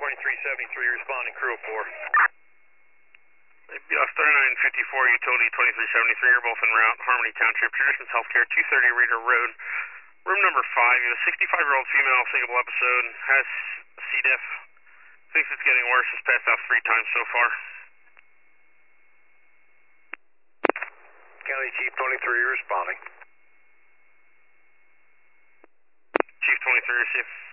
2373 responding, crew of 4. BLS 3954, utility 2373, you're both en route, Harmony Township, Traditions Healthcare, 230 Reader Road, room number 5. You have a 65-year-old female, single episode, has C. diff, thinks it's getting worse, has passed out 3 times so far. County Chief 23 responding. Chief 23, receive.